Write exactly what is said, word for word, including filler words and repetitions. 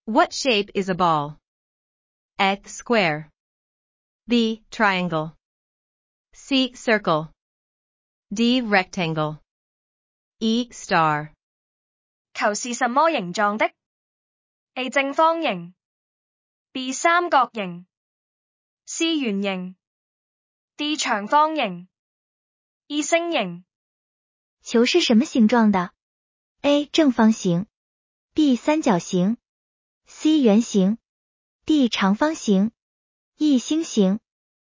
What shape is a ball? A. Square. B. Triangle. C. Circle. D. Rectangle. E. Star. 球是什麼形狀的？ A. 正方形 B. 三角形 C. 圓形 D. 長方形 E. 星形。 球是什么形状的？ A. 正方形 B. 三角形 C. 圆形 D. 长方形 E. 星形。